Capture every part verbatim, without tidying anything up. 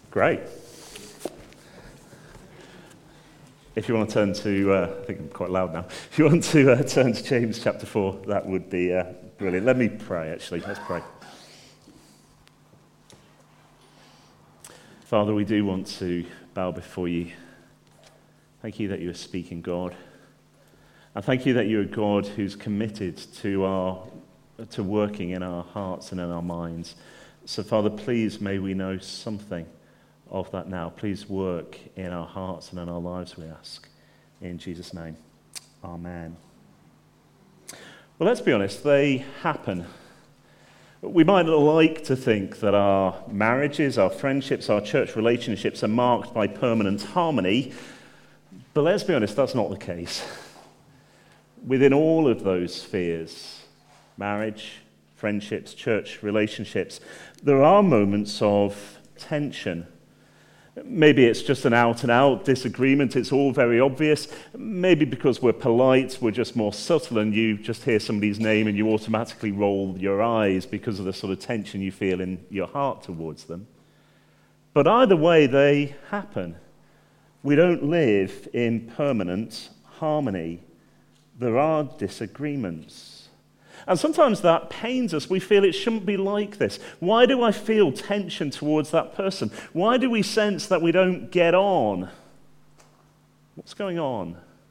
Great. If you want to turn to, uh, I think I'm quite loud now. If you want to uh, turn to James chapter four, that would be uh, brilliant. Let me pray, actually. Let's pray. Father, we do want to bow before you. Thank you that you are speaking, God. And thank you that you're a God who's committed to our to working in our hearts and in our minds. So, Father, please may we know something of that now. Please work in our hearts and in our lives, we ask. In Jesus' name, amen. Well, let's be honest, they happen. We might like to think that our marriages, our friendships, our church relationships are marked by permanent harmony, but let's be honest, that's not the case. Within all of those spheres, marriage, friendships, church relationships, there are moments of tension. Maybe it's just an out-and-out disagreement, it's all very obvious. Maybe because we're polite, we're just more subtle, and you just hear somebody's name and you automatically roll your eyes because of the sort of tension you feel in your heart towards them. But either way, they happen. We don't live in permanent harmony. There are disagreements. And sometimes that pains us. We feel it shouldn't be like this. Why do I feel tension towards that person? Why do we sense that we don't get on? What's going on?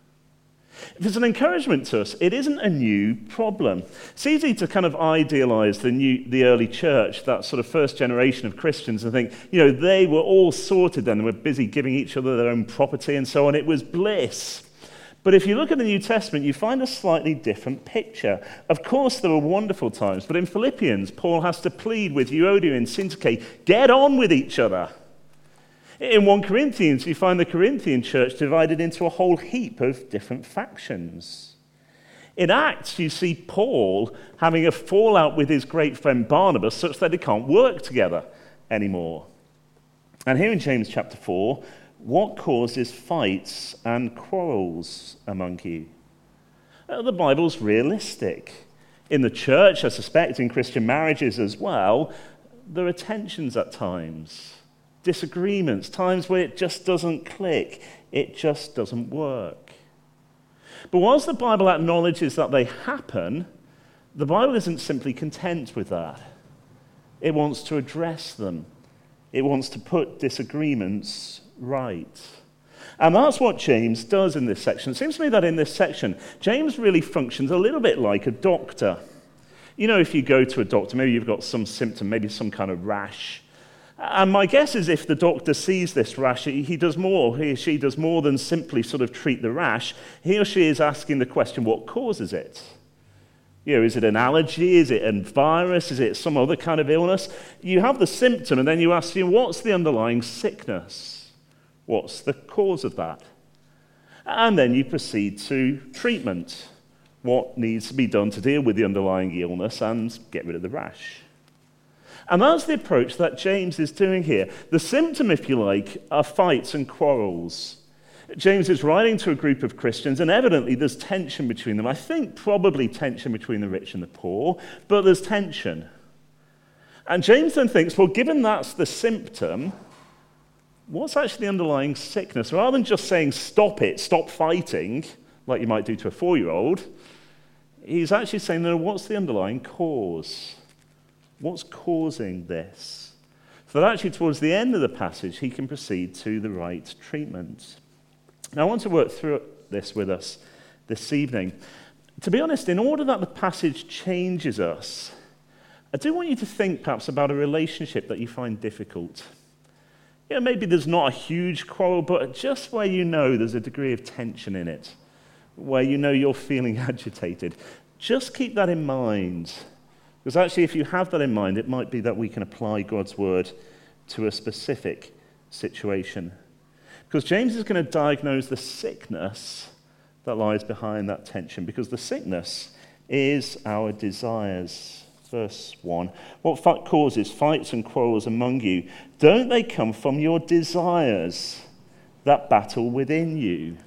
If it's an encouragement to us, it isn't a new problem. It's easy to kind of idealize the new, the early church, that sort of first generation of Christians, and think, you know, they were all sorted then. They were busy giving each other their own property and so on. It was bliss. But if you look at the New Testament, you find a slightly different picture. Of course, there were wonderful times, but in Philippians, Paul has to plead with Euodia and Syntyche, get on with each other. In First Corinthians, you find the Corinthian church divided into a whole heap of different factions. In Acts, you see Paul having a fallout with his great friend Barnabas such that they can't work together anymore. And here in James chapter four, what causes fights and quarrels among you? Uh, the Bible's realistic. In the church, I suspect, in Christian marriages as well, there are tensions at times, disagreements, times where it just doesn't click, it just doesn't work. But whilst the Bible acknowledges that they happen, the Bible isn't simply content with that. It wants to address them. It wants to put disagreements right. And that's what James does in this section. It seems to me that in this section, James really functions a little bit like a doctor. You know, if you go to a doctor, maybe you've got some symptom, maybe some kind of rash. And my guess is if the doctor sees this rash, he does more, he or she does more than simply sort of treat the rash. He or she is asking the question, what causes it? You know, is it an allergy? Is it a virus? Is it some other kind of illness? You have the symptom, and then you ask, you know, what's the underlying sickness? What's the cause of that? And then you proceed to treatment. What needs to be done to deal with the underlying illness and get rid of the rash? And that's the approach that James is doing here. The symptom, if you like, are fights and quarrels. James is writing to a group of Christians, and evidently there's tension between them. I think probably tension between the rich and the poor, but there's tension. And James then thinks, well, given that's the symptom, what's actually the underlying sickness? Rather than just saying, stop it, stop fighting, like you might do to a four-year-old, he's actually saying, no, what's the underlying cause? What's causing this? So that actually towards the end of the passage, he can proceed to the right treatment. Now, I want to work through this with us this evening. To be honest, in order that the passage changes us, I do want you to think perhaps about a relationship that you find difficult. Yeah, maybe there's not a huge quarrel, but just where you know there's a degree of tension in it, where you know you're feeling agitated, just keep that in mind. Because actually, if you have that in mind, it might be that we can apply God's word to a specific situation. Because James is going to diagnose the sickness that lies behind that tension, because the sickness is our desires. Verse one, what causes fights and quarrels among you? Don't they come from your desires that battle within you?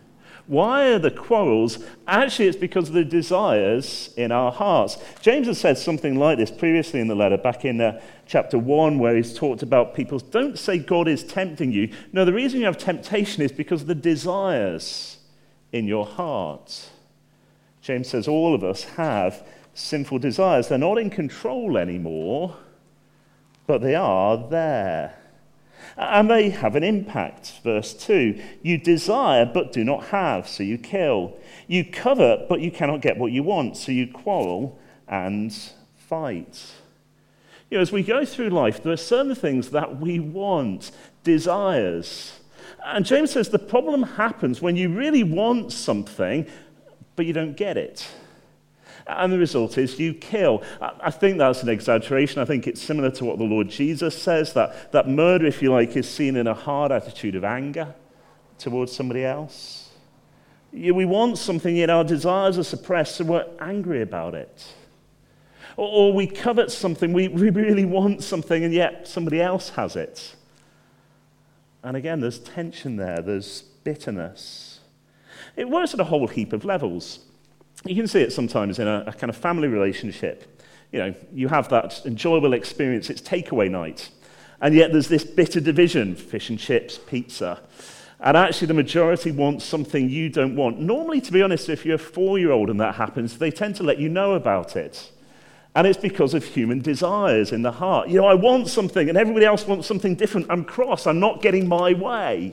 Why are the quarrels? Actually, it's because of the desires in our hearts. James has said something like this previously in the letter, back in uh, chapter one, where he's talked about people. Don't say God is tempting you. No, the reason you have temptation is because of the desires in your heart. James says all of us have sinful desires. They're not in control anymore, but they are there. And they have an impact. Verse two, you desire but do not have, so you kill. You covet but you cannot get what you want, so you quarrel and fight. You know, as we go through life, there are certain things that we want, desires. And James says the problem happens when you really want something, but you don't get it. And the result is you kill. I think that's an exaggeration. I think it's similar to what the Lord Jesus says, that, that murder, if you like, is seen in a hard attitude of anger towards somebody else. We want something, yet our desires are suppressed, so we're angry about it. Or, or we covet something, we, we really want something, and yet somebody else has it. And again, there's tension there, there's bitterness. It works at a whole heap of levels. You can see it sometimes in a, a kind of family relationship. You know, you have that enjoyable experience, it's takeaway night, and yet there's this bitter division, fish and chips, pizza. And actually the majority want something you don't want. Normally, to be honest, if you're a four-year-old and that happens, they tend to let you know about it. And it's because of human desires in the heart. You know, I want something and everybody else wants something different. I'm cross, I'm not getting my way.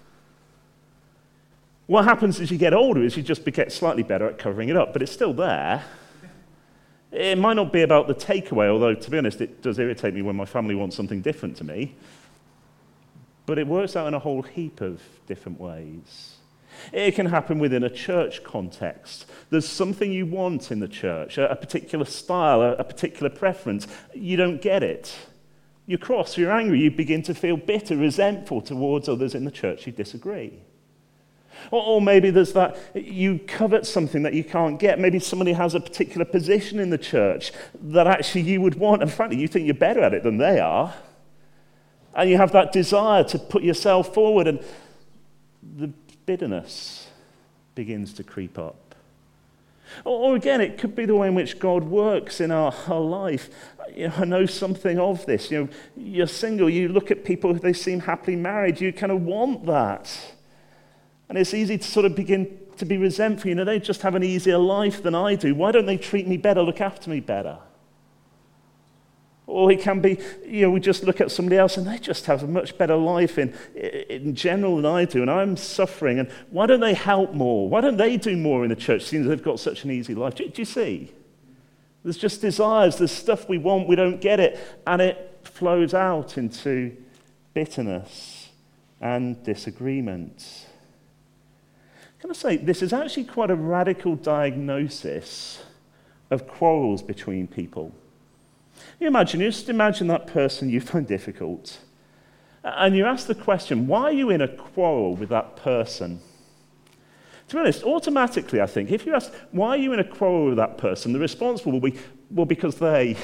What happens as you get older is you just get slightly better at covering it up, but it's still there. It might not be about the takeaway, although, to be honest, it does irritate me when my family wants something different to me. But it works out in a whole heap of different ways. It can happen within a church context. There's something you want in the church, a particular style, a particular preference. You don't get it. You're cross, you're angry, you begin to feel bitter, resentful towards others in the church you disagree. Or, or maybe there's that, you covet something that you can't get. Maybe somebody has a particular position in the church that actually you would want, and frankly, you think you're better at it than they are. And you have that desire to put yourself forward, and the bitterness begins to creep up. Or, or again, it could be the way in which God works in our, our life. You know, I know something of this. You know, you're single, you look at people, they seem happily married, you kind of want that. And it's easy to sort of begin to be resentful. You know, they just have an easier life than I do. Why don't they treat me better, look after me better? Or it can be, you know, we just look at somebody else and they just have a much better life in, in general than I do, and I'm suffering. And why don't they help more? Why don't they do more in the church, seeing as they've got such an easy life? Do, do you see? There's just desires, there's stuff we want, we don't get it, and it flows out into bitterness and disagreement. Can I say, this is actually quite a radical diagnosis of quarrels between people. You imagine, you just imagine that person you find difficult, and you ask the question, why are you in a quarrel with that person? To be honest, automatically, I think, if you ask, why are you in a quarrel with that person, the response will be, well, because they,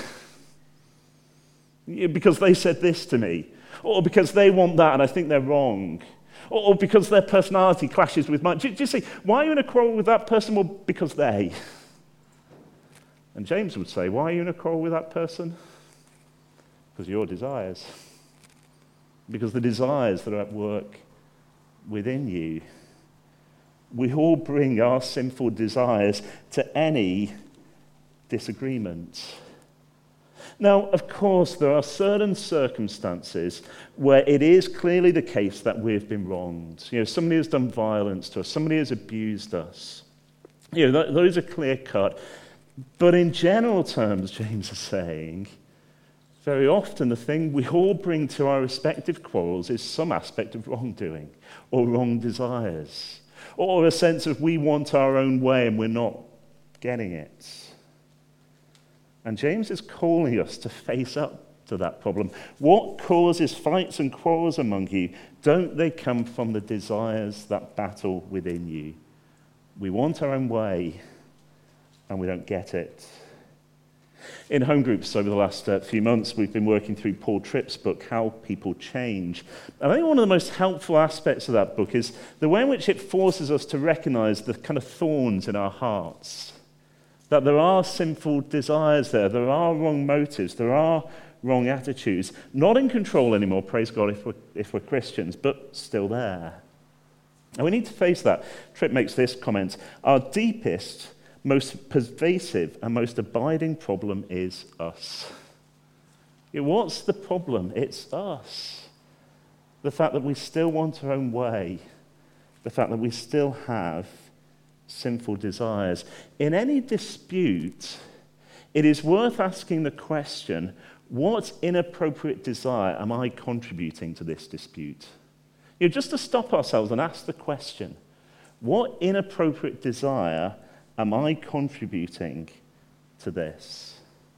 because they said this to me, or because they want that and I think they're wrong, or, or because their personality clashes with mine. Do, do you see, why are you in a quarrel with that person? Well, because they. And James would say, why are you in a quarrel with that person? Because of your desires. Because the desires that are at work within you. We all bring our sinful desires to any disagreement. Now, of course, there are certain circumstances where it is clearly the case that we've been wronged. You know, somebody has done violence to us, somebody has abused us. You know, th- those are clear cut. But in general terms, James is saying, very often the thing we all bring to our respective quarrels is some aspect of wrongdoing or wrong desires, or a sense of we want our own way and we're not getting it. And James is calling us to face up to that problem. What causes fights and quarrels among you? Don't they come from the desires that battle within you? We want our own way, and we don't get it. In home groups over the last uh, few months, we've been working through Paul Tripp's book, How People Change. And I think one of the most helpful aspects of that book is the way in which it forces us to recognize the kind of thorns in our hearts. That there are sinful desires there, there are wrong motives, there are wrong attitudes. Not in control anymore, praise God, if we're, if we're Christians, but still there. And we need to face that. Tripp makes this comment: our deepest, most pervasive and most abiding problem is us. Yeah, what's the problem? It's us. The fact that we still want our own way. The fact that we still have sinful desires. In any dispute, it is worth asking the question, what inappropriate desire am I contributing to this dispute? You know, just to stop ourselves and ask the question, what inappropriate desire am I contributing to this?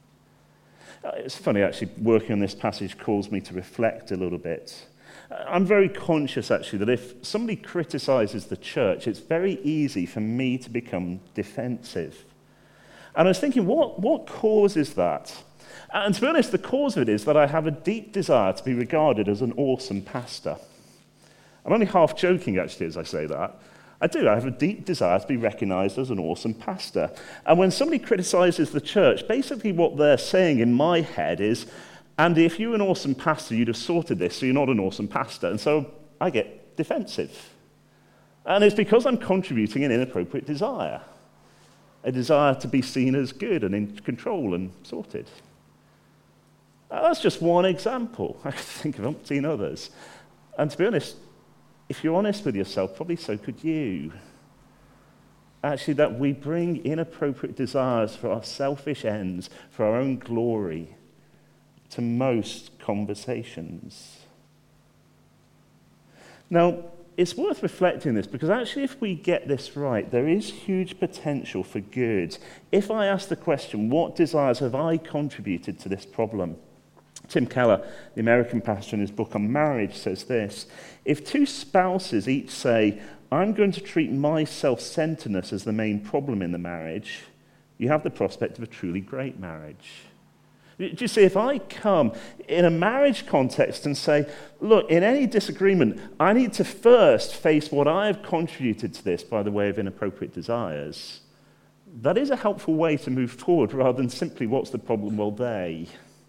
It's funny, actually, working on this passage calls me to reflect a little bit. I'm very conscious, actually, that if somebody criticizes the church, it's very easy for me to become defensive. And I was thinking, what, what causes that? And to be honest, the cause of it is that I have a deep desire to be regarded as an awesome pastor. I'm only half joking, actually, as I say that. I do. I have a deep desire to be recognized as an awesome pastor. And when somebody criticizes the church, basically what they're saying in my head is, Andy, if you were an awesome pastor, you'd have sorted this, so you're not an awesome pastor. And so I get defensive. And it's because I'm contributing an inappropriate desire, a desire to be seen as good and in control and sorted. Now, that's just one example. I could think of umpteen others. And to be honest, if you're honest with yourself, probably so could you. Actually, that we bring inappropriate desires for our selfish ends, for our own glory, to most conversations. Now, it's worth reflecting this, because actually if we get this right, there is huge potential for good. If I ask the question, what desires have I contributed to this problem? Tim Keller, the American pastor, in his book on marriage, says this: if two spouses each say, I'm going to treat my self-centeredness as the main problem in the marriage, you have the prospect of a truly great marriage. Do you see, if I come in a marriage context and say, look, in any disagreement, I need to first face what I have contributed to this by the way of inappropriate desires, that is a helpful way to move forward rather than simply, what's the problem? Well, they.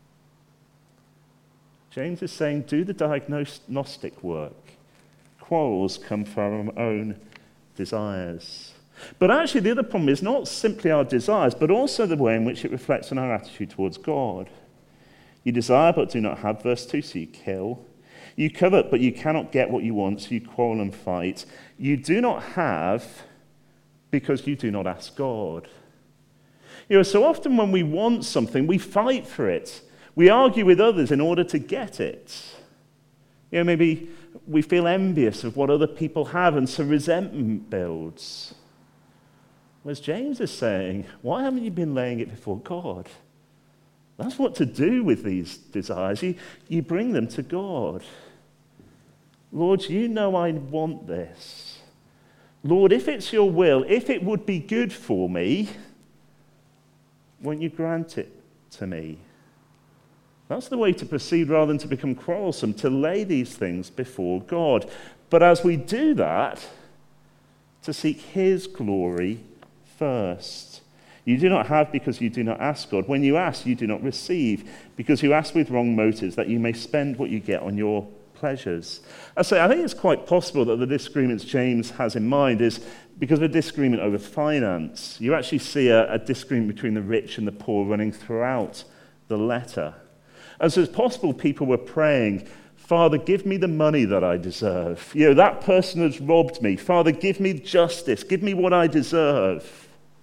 James is saying, do the diagnostic work. Quarrels come from our own desires. But actually, the other problem is not simply our desires, but also the way in which it reflects on our attitude towards God. You desire but do not have, verse two, so you kill. You covet but you cannot get what you want, so you quarrel and fight. You do not have because you do not ask God. You know, so often when we want something, we fight for it. We argue with others in order to get it. You know, maybe we feel envious of what other people have, and so resentment builds. Whereas James is saying, why haven't you been laying it before God? That's what to do with these desires. You, you bring them to God. Lord, you know I want this. Lord, if it's your will, if it would be good for me, won't you grant it to me? That's the way to proceed rather than to become quarrelsome, to lay these things before God. But as we do that, to seek his glory first. You do not have because you do not ask God. When you ask, you do not receive, because you ask with wrong motives, that you may spend what you get on your pleasures. I say, I think it's quite possible that the disagreements James has in mind is because of a disagreement over finance. You actually see a, a disagreement between the rich and the poor running throughout the letter. And so it's possible people were praying, Father, give me the money that I deserve. You know, that person has robbed me. Father, give me justice. Give me what I deserve.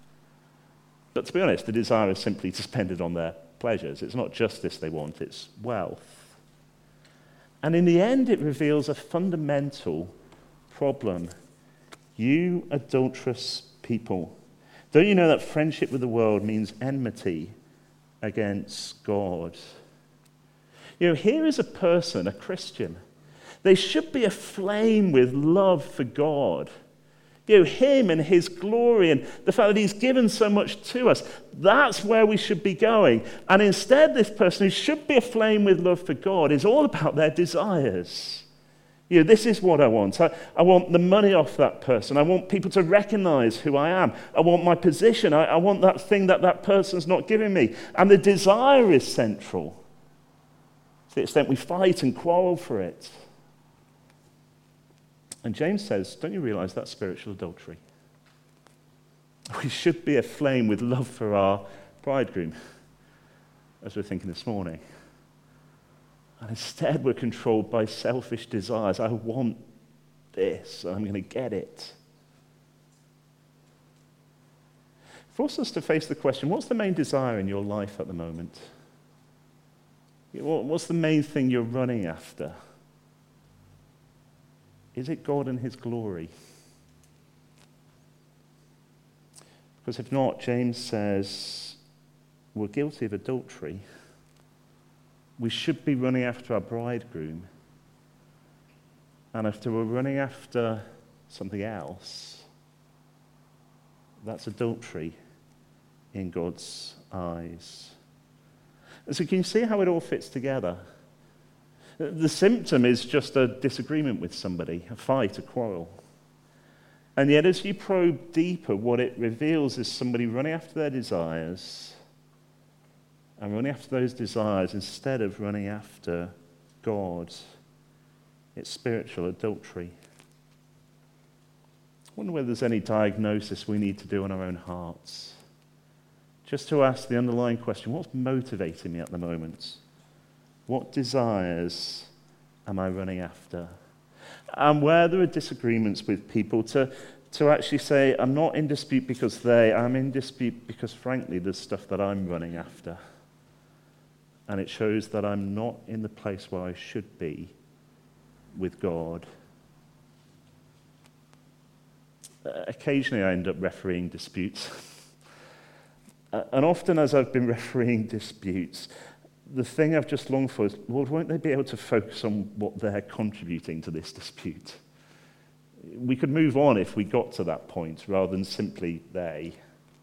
But to be honest, the desire is simply to spend it on their pleasures. It's not justice they want, it's wealth. And in the end, it reveals a fundamental problem. You adulterous people, don't you know that friendship with the world means enmity against God? You know, here is a person, a Christian. They should be aflame with love for God. You know, him and his glory and the fact that he's given so much to us. That's where we should be going. And instead, this person who should be aflame with love for God is all about their desires. You know, this is what I want. I, I want the money off that person. I want people to recognize who I am. I want my position. I, I want that thing that that person's not giving me. And the desire is central to the extent we fight and quarrel for it. And James says, don't you realize that's spiritual adultery? We should be aflame with love for our bridegroom, as we're thinking this morning. And instead we're controlled by selfish desires. I want this, and I'm going to get it. Force us to face the question, what's the main desire in your life at the moment? What's the main thing you're running after? Is it God and his glory? Because if not, James says we're guilty of adultery. We should be running after our bridegroom. And if we're running after something else, that's adultery in God's eyes. And so can you see how it all fits together? The symptom is just a disagreement with somebody, a fight, a quarrel. And yet as you probe deeper, what it reveals is somebody running after their desires and running after those desires instead of running after God. It's spiritual adultery. I wonder whether there's any diagnosis we need to do in our own hearts. Just to ask the underlying question, what's motivating me at the moment? What desires am I running after? And where there are disagreements with people, to, to actually say, I'm not in dispute because they, I'm in dispute because, frankly, there's stuff that I'm running after. And it shows that I'm not in the place where I should be with God. Occasionally I end up refereeing disputes. And often as I've been refereeing disputes, the thing I've just longed for is, Lord, won't they be able to focus on what they're contributing to this dispute? We could move on if we got to that point rather than simply they.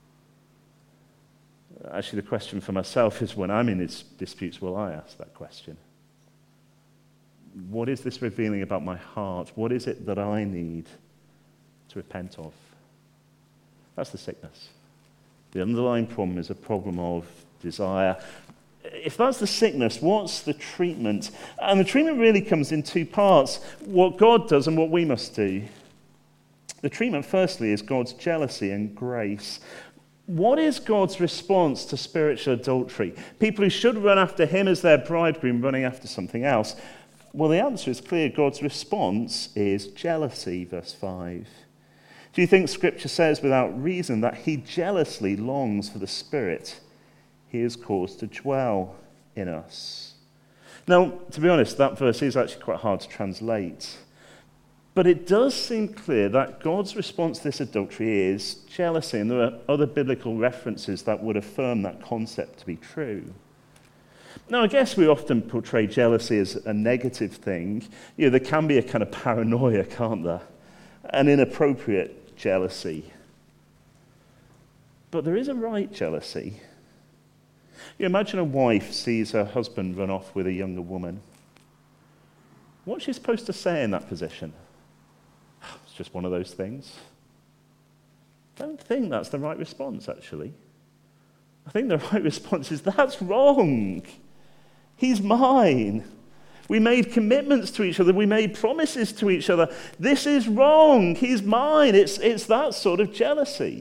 Actually, the question for myself is when I'm in these disputes, will I ask that question? What is this revealing about my heart? What is it that I need to repent of? That's the sickness. The underlying problem is a problem of desire. If that's the sickness, what's the treatment? And the treatment really comes in two parts, what God does and what we must do. The treatment, firstly, is God's jealousy and grace. What is God's response to spiritual adultery? People who should run after him as their bridegroom running after something else. Well, the answer is clear. God's response is jealousy, verse five. Do you think Scripture says without reason that he jealously longs for the Spirit he has caused to dwell in us? Now, to be honest, that verse is actually quite hard to translate. But it does seem clear that God's response to this adultery is jealousy, and there are other biblical references that would affirm that concept to be true. Now, I guess we often portray jealousy as a negative thing. You know, there can be a kind of paranoia, can't there? An inappropriate jealousy. But there is a right jealousy. You imagine a wife sees her husband run off with a younger woman. What's she supposed to say in that position? It's just one of those things. I don't think that's the right response, actually. I think the right response is, that's wrong. He's mine. We made commitments to each other. We made promises to each other. This is wrong. He's mine. It's, it's that sort of jealousy.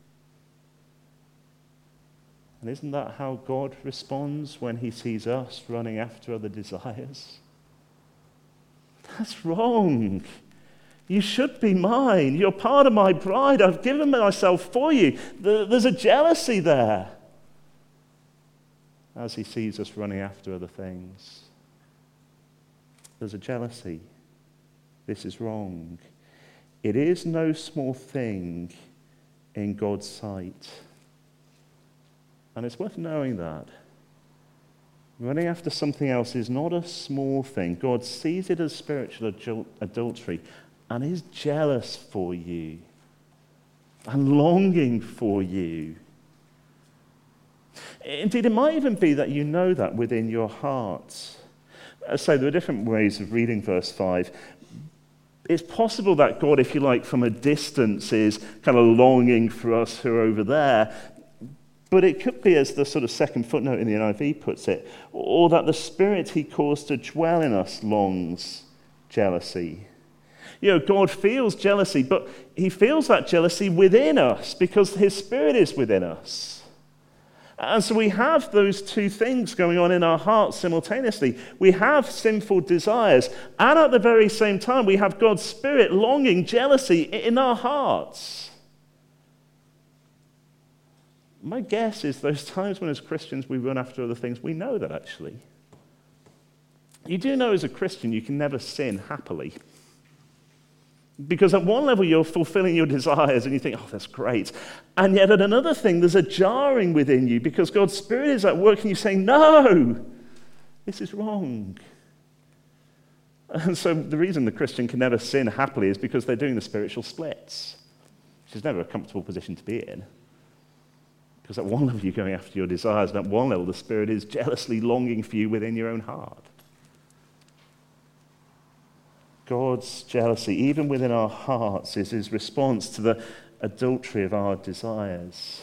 And isn't that how God responds when he sees us running after other desires? That's wrong. You should be mine. You're part of my bride. I've given myself for you. There's a jealousy there as he sees us running after other things. There's a jealousy. This is wrong. It is no small thing in God's sight. And it's worth knowing that. Running after something else is not a small thing. God sees it as spiritual adul- adultery and is jealous for you and longing for you. Indeed, it might even be that you know that within your heart. As I say, there are different ways of reading verse five. It's possible that God, if you like, from a distance is kind of longing for us who are over there. But it could be, as the sort of second footnote in the N I V puts it, or that the Spirit he caused to dwell in us longs jealousy. You know, God feels jealousy, but he feels that jealousy within us because his Spirit is within us. And so we have those two things going on in our hearts simultaneously. We have sinful desires, and at the very same time, we have God's Spirit longing jealousy in our hearts. My guess is those times when as Christians we run after other things, we know that actually. You do know as a Christian you can never sin happily. Because at one level you're fulfilling your desires and you think, oh, that's great. And yet at another thing, there's a jarring within you because God's Spirit is at work and you're saying, no, this is wrong. And so the reason the Christian can never sin happily is because they're doing the spiritual splits, which is never a comfortable position to be in. Because at one level you're going after your desires, and at one level the Spirit is jealously longing for you within your own heart. God's jealousy, even within our hearts, is his response to the adultery of our desires.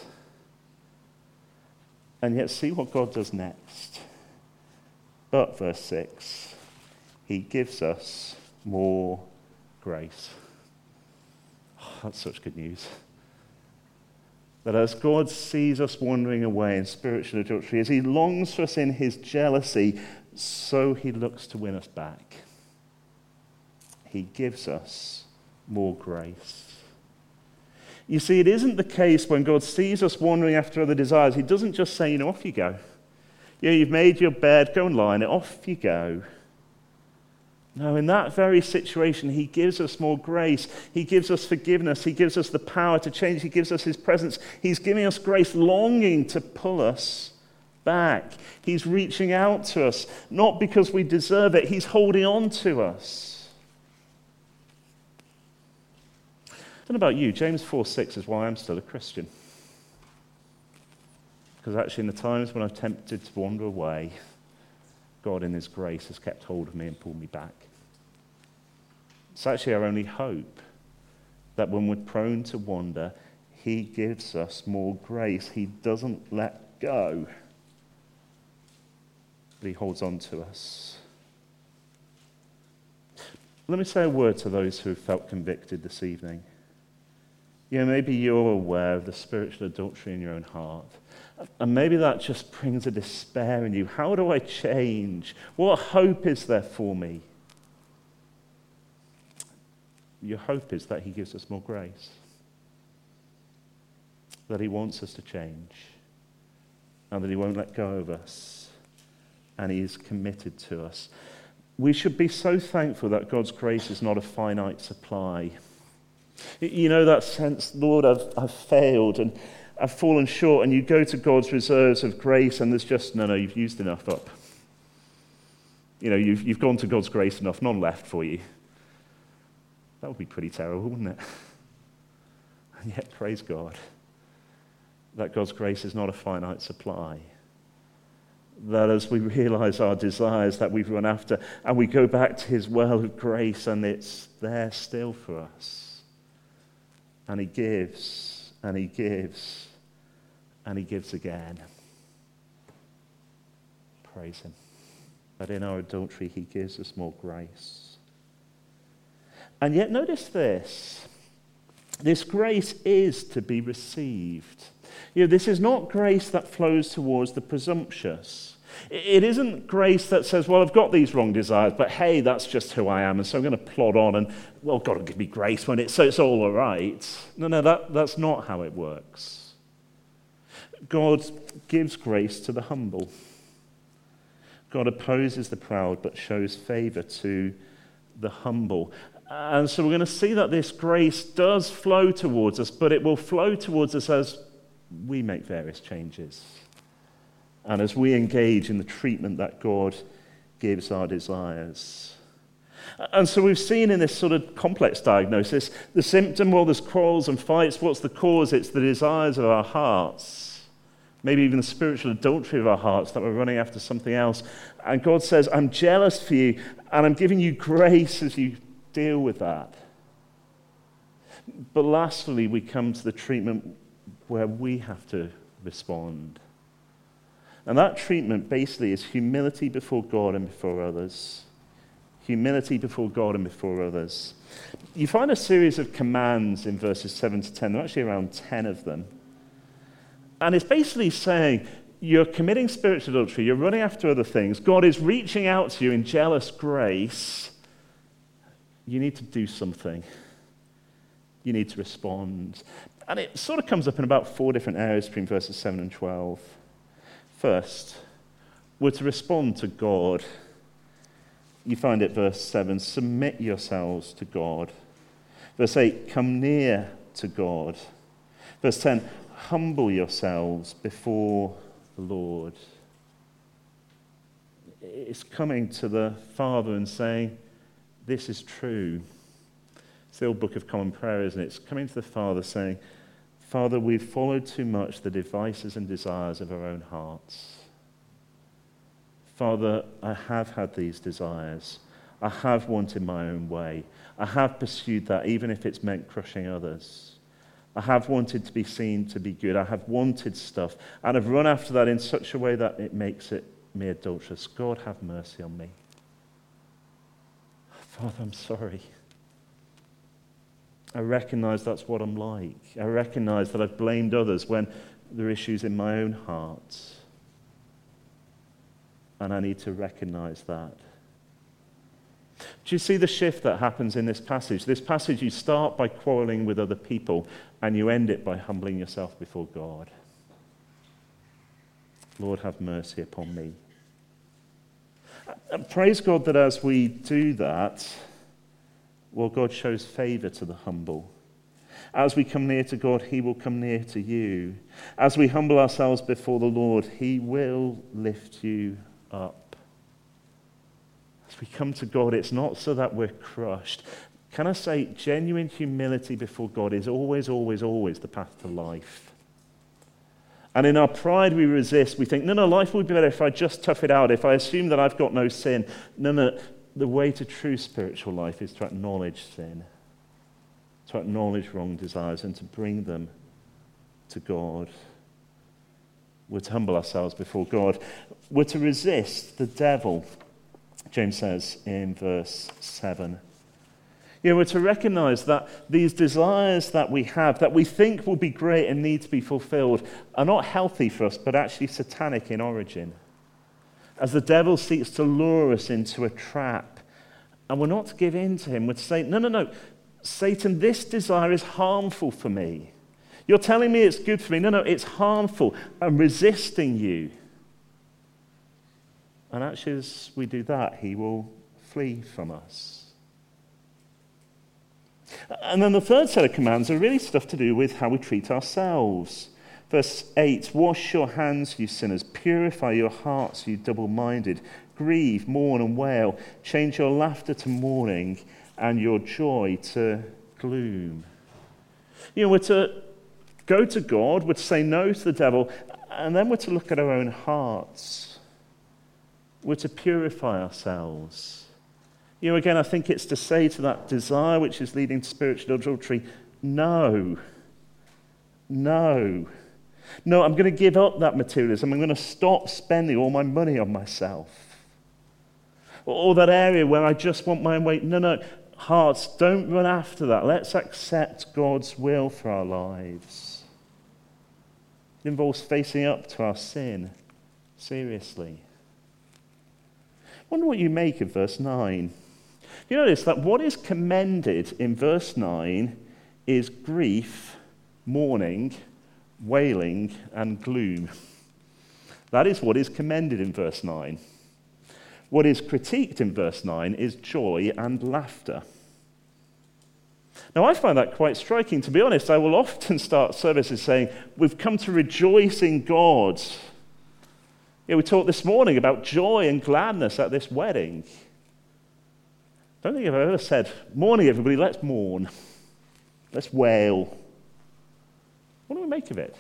And yet see what God does next. But, verse six, he gives us more grace. Oh, that's such good news. That as God sees us wandering away in spiritual adultery, as he longs for us in his jealousy, so he looks to win us back. He gives us more grace. You see, it isn't the case when God sees us wandering after other desires. He doesn't just say, you know, off you go. You know, you've made your bed, go and lie in it, off you go. No, in that very situation, he gives us more grace. He gives us forgiveness. He gives us the power to change. He gives us his presence. He's giving us grace, longing to pull us back. He's reaching out to us, not because we deserve it. He's holding on to us. I don't know about you, James four six is why I'm still a Christian. Because actually in the times when I've tempted to wander away, God in his grace has kept hold of me and pulled me back. It's actually our only hope that when we're prone to wander, he gives us more grace. He doesn't let go, but he holds on to us. Let me say a word to those who have felt convicted this evening. You know, maybe you're aware of the spiritual adultery in your own heart. And maybe that just brings a despair in you. How do I change? What hope is there for me? Your hope is that he gives us more grace. That he wants us to change. And that he won't let go of us. And he is committed to us. We should be so thankful that God's grace is not a finite supply. You know that sense, Lord, I've, I've failed and I've fallen short, and you go to God's reserves of grace and there's just, no, no, you've used enough up. You know, you've, you've gone to God's grace enough, none left for you. That would be pretty terrible, wouldn't it? And yet, praise God, that God's grace is not a finite supply. That as we realize our desires that we've run after, and we go back to his well of grace, and it's there still for us. And he gives, and he gives, and he gives again. Praise him. That in our adultery he gives us more grace. And yet notice this. This grace is to be received. You know, this is not grace that flows towards the presumptuous. It isn't grace that says, well, I've got these wrong desires, but hey, that's just who I am, and so I'm going to plod on, and, well, God will give me grace when it's, so it's all all right. No, no, that, that's not how it works. God gives grace to the humble. God opposes the proud, but shows favor to the humble. And so we're going to see that this grace does flow towards us, but it will flow towards us as we make various changes. And as we engage in the treatment that God gives our desires. And so we've seen in this sort of complex diagnosis, the symptom, well, there's quarrels and fights. What's the cause? It's the desires of our hearts. Maybe even the spiritual adultery of our hearts, that we're running after something else. And God says, I'm jealous for you, and I'm giving you grace as you deal with that. But lastly, we come to the treatment where we have to respond. And that treatment basically is humility before God and before others. Humility before God and before others. You find a series of commands in verses seven to ten. There are actually around ten of them. And it's basically saying, you're committing spiritual adultery, you're running after other things, God is reaching out to you in jealous grace. You need to do something. You need to respond. And it sort of comes up in about four different areas between verses seven and twelve. First, we're to respond to God. You find it verse seven, submit yourselves to God. Verse eight, come near to God. Verse ten, humble yourselves before the Lord. It's coming to the Father and saying, this is true. It's the old Book of Common Prayer, isn't it? It's coming to the Father saying, Father, we've followed too much the devices and desires of our own hearts. Father, I have had these desires. I have wanted my own way. I have pursued that, even if it's meant crushing others. I have wanted to be seen to be good. I have wanted stuff, and I've run after that in such a way that it makes it me adulterous. God, have mercy on me. Father, I'm sorry. I recognize that's what I'm like. I recognize that I've blamed others when there are issues in my own heart. And I need to recognize that. Do you see the shift that happens in this passage? This passage, you start by quarreling with other people, and you end it by humbling yourself before God. Lord, have mercy upon me. And praise God that as we do that, well, God shows favor to the humble. As we come near to God, he will come near to you. As we humble ourselves before the Lord, he will lift you up. As we come to God, it's not so that we're crushed. Can I say, genuine humility before God is always, always, always the path to life. And in our pride, we resist. We think, no, no, life would be better if I just tough it out, if I assume that I've got no sin. No, no, the way to true spiritual life is to acknowledge sin, to acknowledge wrong desires, and to bring them to God. We're to humble ourselves before God. We're to resist the devil, James says in verse seven. You know, we're to recognize that these desires that we have, that we think will be great and need to be fulfilled, are not healthy for us, but actually satanic in origin. As the devil seeks to lure us into a trap, and we're not to give in to him. We're to say, no, no, no, Satan, this desire is harmful for me. You're telling me it's good for me. No, no, it's harmful. I'm resisting you. And actually, as we do that, he will flee from us. And then the third set of commands are really stuff to do with how we treat ourselves. Verse eight, wash your hands, you sinners. Purify your hearts, you double-minded. Grieve, mourn, and wail. Change your laughter to mourning and your joy to gloom. You know, we're to go to God, we're to say no to the devil, and then we're to look at our own hearts. We're to purify ourselves. You know, again, I think it's to say to that desire which is leading to spiritual adultery, no. No. No, I'm going to give up that materialism. I'm going to stop spending all my money on myself. Or that area where I just want my own way. No, no. Hearts, don't run after that. Let's accept God's will for our lives. It involves facing up to our sin seriously. I wonder what you make of verse nine. You notice that what is commended in verse nine is grief, mourning, wailing, and gloom. That is what is commended in verse nine. What is critiqued in verse nine is joy and laughter. Now, I find that quite striking. To be honest, I will often start services saying, we've come to rejoice in God. Yeah, we talked this morning about joy and gladness at this wedding. I don't think I've ever said, morning everybody, let's mourn. Let's wail. What do we make of it?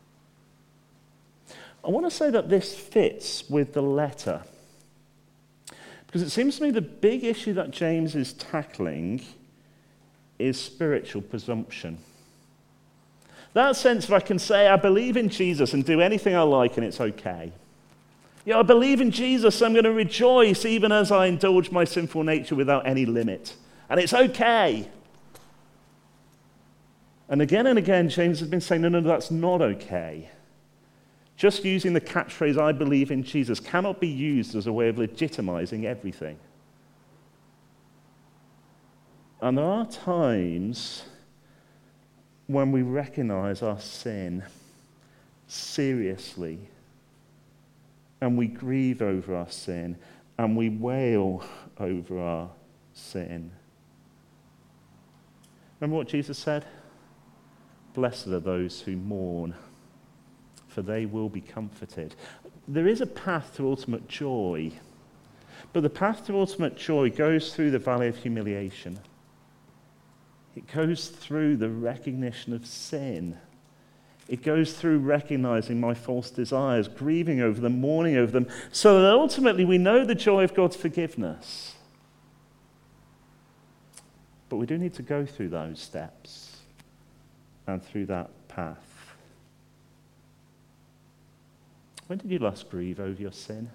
I want to say that this fits with the letter. Because it seems to me the big issue that James is tackling is spiritual presumption. That sense that I can say, I believe in Jesus and do anything I like and it's okay. Yeah, I believe in Jesus, so I'm going to rejoice even as I indulge my sinful nature without any limit. And it's okay. And again and again, James has been saying, no, no, that's not okay. Just using the catchphrase, I believe in Jesus, cannot be used as a way of legitimizing everything. And there are times when we recognize our sin seriously, and we grieve over our sin, and we wail over our sin. Remember what Jesus said? Blessed are those who mourn, for they will be comforted. There is a path to ultimate joy, but the path to ultimate joy goes through the valley of humiliation. It goes through the recognition of sin. It goes through recognizing my false desires, grieving over them, mourning over them, so that ultimately we know the joy of God's forgiveness. But we do need to go through those steps and through that path. When did you last grieve over your sin?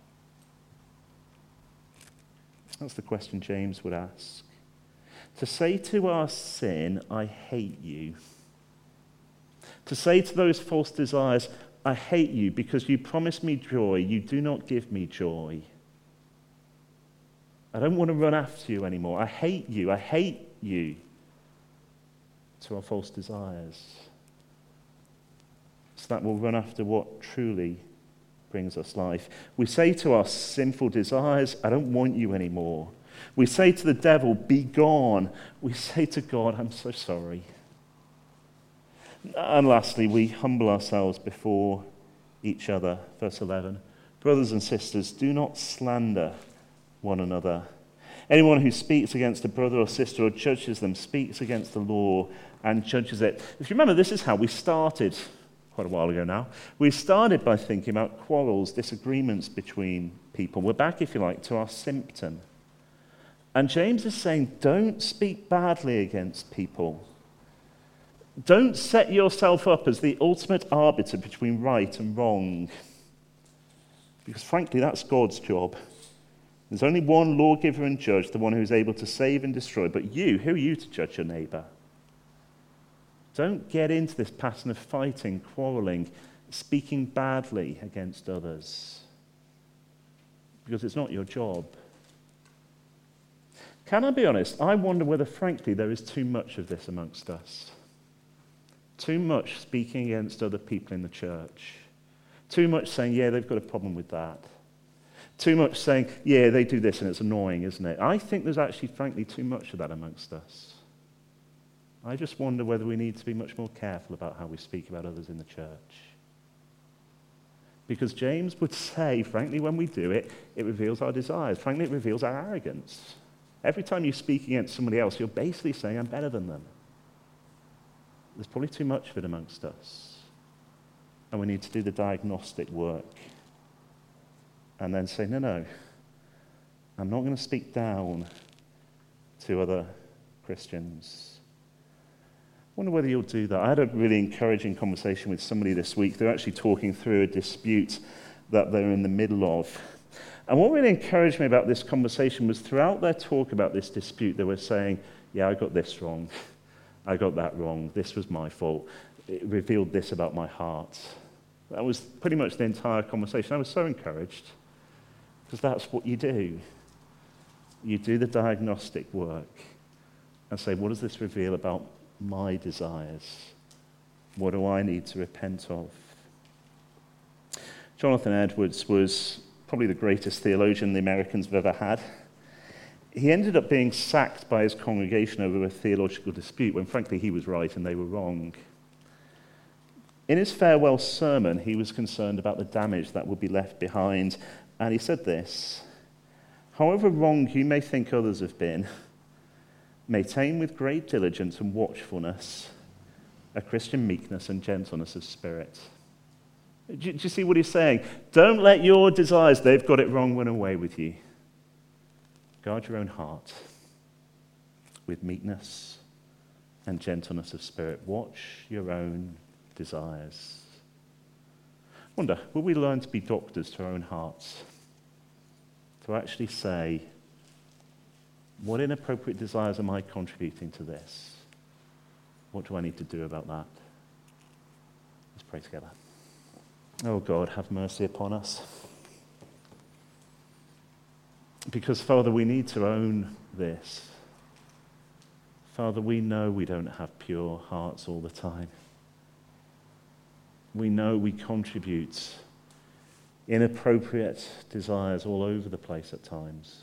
That's the question James would ask. To say to our sin, I hate you. To say to those false desires, I hate you because you promised me joy, you do not give me joy. I don't want to run after you anymore. I hate you. I hate you. To our false desires. So that we'll run after what truly brings us life. We say to our sinful desires, I don't want you anymore. We say to the devil, be gone. We say to God, I'm so sorry. And lastly, we humble ourselves before each other. Verse eleven. Brothers and sisters, do not slander one another. Anyone who speaks against a brother or sister or judges them speaks against the law and judges it. If you remember, this is how we started quite a while ago now. We started by thinking about quarrels, disagreements between people. We're back, if you like, to our symptom. And James is saying, don't speak badly against people. Don't set yourself up as the ultimate arbiter between right and wrong. Because frankly, that's God's job. There's only one lawgiver and judge, the one who's able to save and destroy. But you, who are you to judge your neighbor? Don't get into this pattern of fighting, quarreling, speaking badly against others. Because it's not your job. Can I be honest? I wonder whether, frankly, there is too much of this amongst us. Too much speaking against other people in the church. Too much saying, yeah, they've got a problem with that. Too much saying, yeah, they do this and it's annoying, isn't it? I think there's actually, frankly, too much of that amongst us. I just wonder whether we need to be much more careful about how we speak about others in the church. Because James would say, frankly, when we do it, it reveals our desires. Frankly, it reveals our arrogance. Every time you speak against somebody else, you're basically saying, I'm better than them. There's probably too much of it amongst us. And we need to do the diagnostic work. And then say, no, no, I'm not going to speak down to other Christians. I wonder whether you'll do that. I had a really encouraging conversation with somebody this week. They're actually talking through a dispute that they're in the middle of. And what really encouraged me about this conversation was throughout their talk about this dispute, they were saying, yeah, I got this wrong. I got that wrong. This was my fault. It revealed this about my heart. That was pretty much the entire conversation. I was so encouraged because that's what you do. You do the diagnostic work and say, what does this reveal about my desires? What do I need to repent of? Jonathan Edwards was probably the greatest theologian the Americans have ever had. He ended up being sacked by his congregation over a theological dispute when, frankly, he was right and they were wrong. In his farewell sermon, he was concerned about the damage that would be left behind, and he said this: however wrong you may think others have been, maintain with great diligence and watchfulness a Christian meekness and gentleness of spirit. Do you, do you see what he's saying? Don't let your desires, they've got it wrong, run away with you. Guard your own heart with meekness and gentleness of spirit. Watch your own desires. I wonder, will we learn to be doctors to our own hearts? To actually say, what inappropriate desires am I contributing to this? What do I need to do about that? Let's pray together. Oh God, have mercy upon us. Because, Father, we need to own this. Father, we know we don't have pure hearts all the time. We know we contribute inappropriate desires all over the place at times.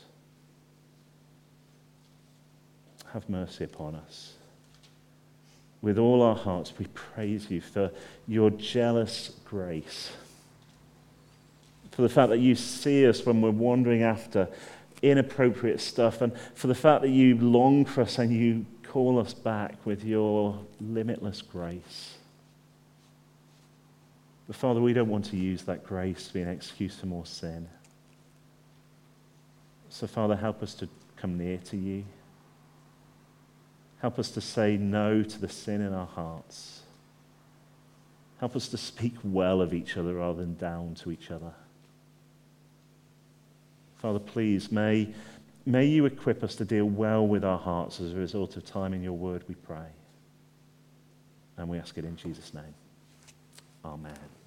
Have mercy upon us. With all our hearts, we praise you for your jealous grace, for the fact that you see us when we're wandering after inappropriate stuff, and for the fact that you long for us and you call us back with your limitless grace. But Father, we don't want to use that grace to be an excuse for more sin. So Father, help us to come near to you. Help us to say no to the sin in our hearts. Help us to speak well of each other rather than down to each other. Father, please, may, may you equip us to deal well with our hearts as a result of time in your word, we pray. And we ask it in Jesus' name. Amen.